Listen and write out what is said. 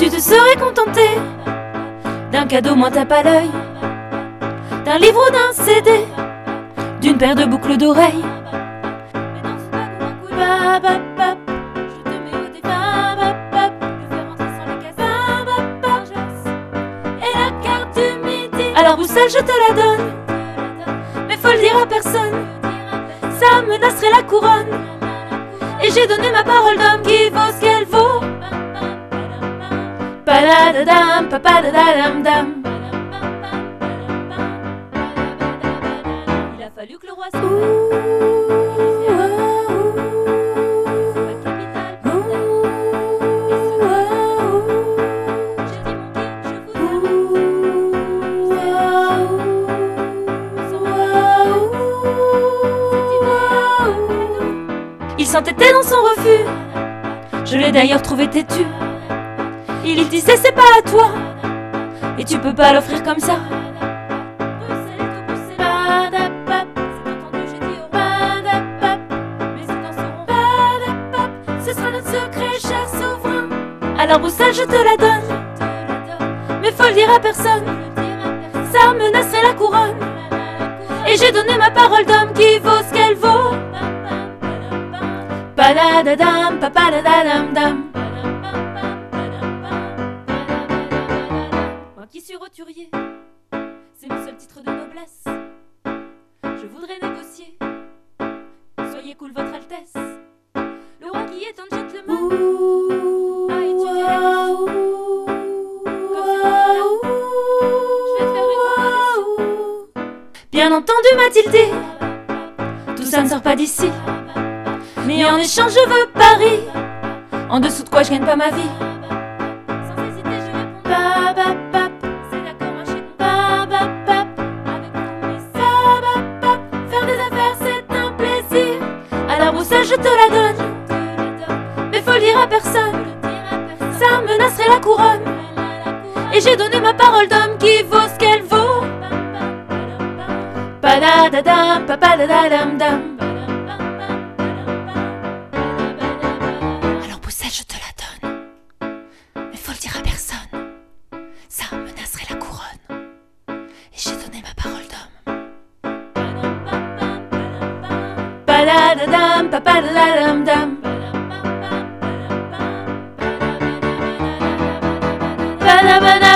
Tu te serais contenté d'un cadeau, moins tape à l'œil, d'un livre ou d'un CD, d'une paire de boucles d'oreilles. Mais dans ce wagon à couilles, bap, bap, bap, je te mets au défi, bap, bap, bap, le faire rentrer sans les cases, bap, bap, bap, et la carte du midi. Alors Broussel, je te la donne, mais faut le dire à personne, ça menacerait la couronne. Et j'ai donné ma parole d'homme qui vaut ce qu'elle vaut. Paladadam, papadadadam dam. Il a fallu que le roi il s'entêtait dans son refus. Je l'ai d'ailleurs trouvé têtu. Il disait c'est pas à toi, et tu peux pas l'offrir comme ça. Ce sera notre secret, cher souverain. Alors Broussel, je te la donne, mais faut le dire à personne, ça menacerait la couronne. Et j'ai donné ma parole d'homme qui vaut ce qu'elle vaut. Paladadam, papadadadam dam. Moi qui suis roturier, c'est mon seul titre de noblesse. Je voudrais négocier, soyez cool votre Altesse. Le roi qui est un gentleman a étudié la question. Comme je vais te faire une proposition. Bien entendu Mathilde, tout ça ne sort pas d'ici. Mais en échange je veux Paris, en dessous de quoi je gagne pas ma vie. Sans hésiter je réponds bap bap bap, c'est d'accord un chez nous bap bap bap. Avec mon fils bap bap bap, faire des affaires c'est un plaisir. Alors Broussel je te la donne, mais faut le dire à personne, ça menacerait la couronne. Et j'ai donné ma parole d'homme qui vaut ce qu'elle vaut. Padadadam, papadadadam dam. Je te la donne, mais faut le dire à personne, ça menacerait la couronne. Et j'ai donné ma parole d'homme. Paladadam, papadadam dam. Paladadam.